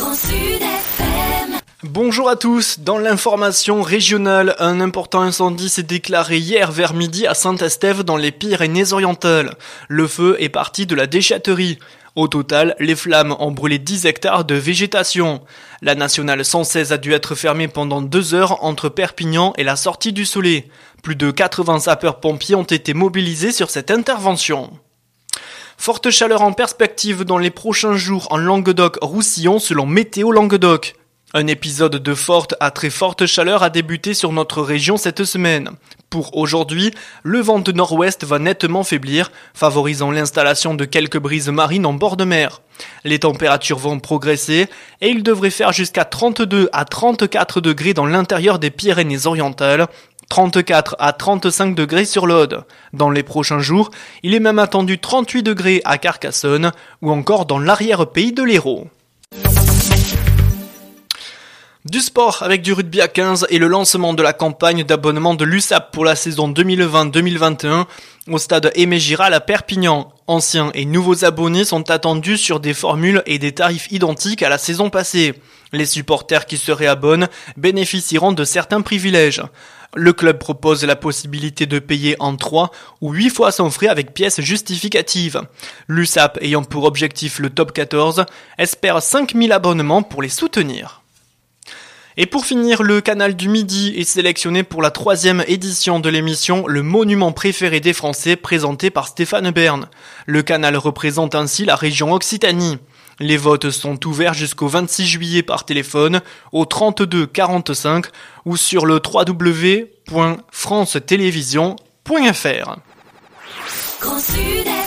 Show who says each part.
Speaker 1: Bonjour à tous, dans l'information régionale, un important incendie s'est déclaré hier vers midi à Saint-Estève dans les Pyrénées-Orientales. Le feu est parti de la déchetterie. Au total, les flammes ont brûlé 10 hectares de végétation. La nationale 116 a dû être fermée pendant 2 heures entre Perpignan et la sortie du Soleil. Plus de 80 sapeurs-pompiers ont été mobilisés sur cette intervention. Forte chaleur en perspective dans les prochains jours en Languedoc-Roussillon selon Météo Languedoc. Un épisode de forte à très forte chaleur a débuté sur notre région cette semaine. Pour aujourd'hui, le vent de nord-ouest va nettement faiblir, favorisant l'installation de quelques brises marines en bord de mer. Les températures vont progresser et il devrait faire jusqu'à 32 à 34 degrés dans l'intérieur des Pyrénées-Orientales, 34 à 35 degrés sur l'Aude. Dans les prochains jours, il est même attendu 38 degrés à Carcassonne ou encore dans l'arrière-pays de l'Hérault. Du sport avec du rugby à 15 et le lancement de la campagne d'abonnement de l'USAP pour la saison 2020-2021 au stade Aimé Giral à Perpignan. Anciens et nouveaux abonnés sont attendus sur des formules et des tarifs identiques à la saison passée. Les supporters qui se réabonnent bénéficieront de certains privilèges. Le club propose la possibilité de payer en 3 ou 8 fois son frais avec pièces justificatives. L'USAP, ayant pour objectif le top 14, espère 5000 abonnements pour les soutenir. Et pour finir, le canal du Midi est sélectionné pour la 3e édition de l'émission Le Monument préféré des Français présenté par Stéphane Bern. Le canal représente ainsi la région Occitanie. Les votes sont ouverts jusqu'au 26 juillet par téléphone au 32 45 ou sur le www.francetélévision.fr.